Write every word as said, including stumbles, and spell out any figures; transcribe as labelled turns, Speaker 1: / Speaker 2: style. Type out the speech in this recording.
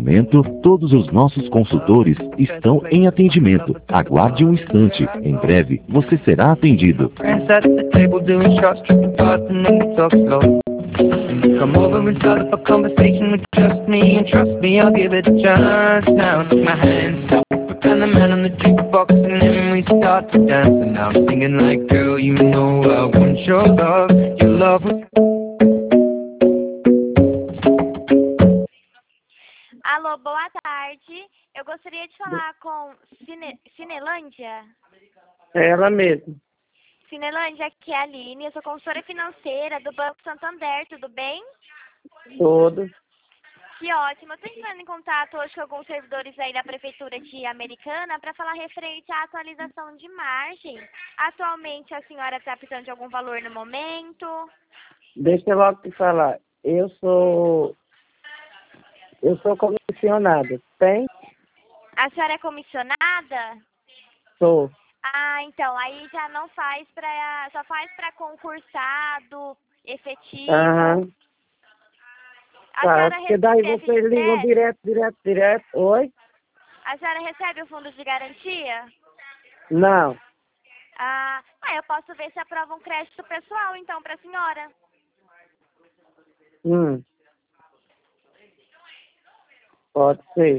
Speaker 1: momento, todos os nossos consultores estão em atendimento. Aguarde um instante. Em breve, você será atendido. Come over and start up a conversation with just me, and trust me, I'll give it a chance. Now take my hand, stop, and the man on the jukebox, and then we start to dance. And now I'm singing like, girl, you know I want your love, your love.
Speaker 2: Alô, boa tarde. Eu gostaria de falar com Cine... Cinelândia.
Speaker 3: É ela mesmo.
Speaker 2: Cinelândia, aqui é a Aline, eu sou consultora financeira do Banco Santander, tudo bem?
Speaker 3: Todo.
Speaker 2: Que ótimo. Eu estou entrando em contato hoje com alguns servidores aí da Prefeitura de Americana para falar referente à atualização de margem. Atualmente a senhora está precisando de algum valor no momento?
Speaker 3: Deixa eu logo te falar. Eu sou... Eu sou comissionada. Tem?
Speaker 2: A senhora é comissionada?
Speaker 3: Sou.
Speaker 2: Ah, então, aí já não faz para... Só faz para concursado, efetivo.
Speaker 3: Aham.
Speaker 2: A
Speaker 3: Tá,
Speaker 2: senhora
Speaker 3: porque daí
Speaker 2: recebe
Speaker 3: vocês ligam
Speaker 2: esse-
Speaker 3: direto, direto, direto. Oi?
Speaker 2: A senhora recebe o fundo de garantia?
Speaker 3: Não.
Speaker 2: Ah, ah, eu posso ver se aprova um crédito pessoal, então, para a senhora.
Speaker 3: Hum. Pode ser.